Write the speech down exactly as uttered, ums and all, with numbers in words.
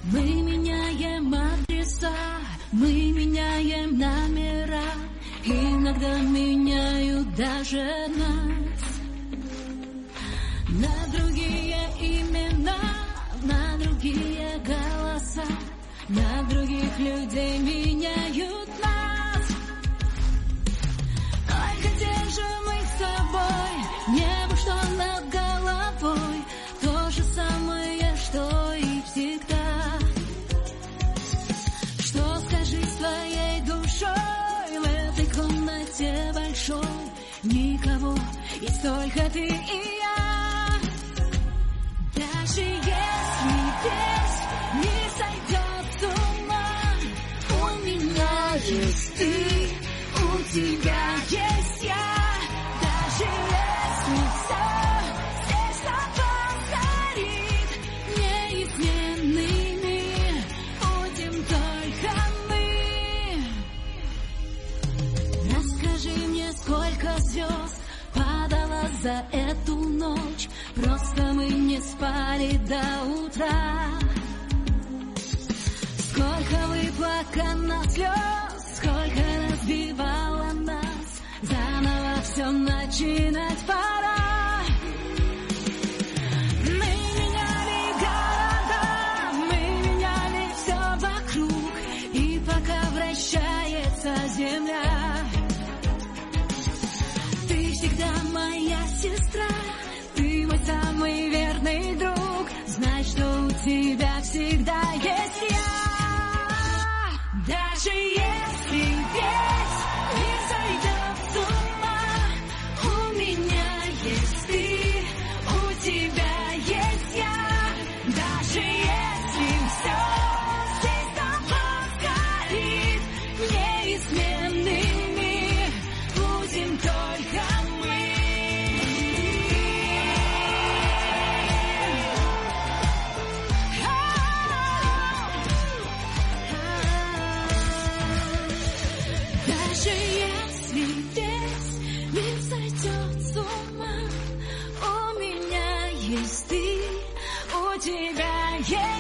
Мы меняем адреса, мы меняем номера, иногда меняют даже нас. На другие имена, на другие голоса, на других людей меняют нас. Только держим мы с собой, небо, что над головой, то же самое, что и всегда. Что скажи своей душой в этой комнате большой? Никого, есть только ты и я. Даже если весь мир сойдет с ума, у меня есть ты, у тебя есть я. Даже если все здесь повторит, неизменными будем только мы. Расскажи мне, сколько звезд падало за эту ночь, просто мы не спали до утра. Сколько выплакано слез, сколько разбивало нас, заново все начинать пора. Мы меняли города, мы меняли все вокруг, и пока вращается земля, ты всегда моя сестра, ты мой самый верный друг. Знай, что у тебя всегда есть я. Даже если весь мир сойдет с ума, у меня есть ты, у тебя есть я. Даже если все здесь повторит, неизменными будем только мы. Даже если весь мир сойдет с ума, у меня есть ты, у тебя есть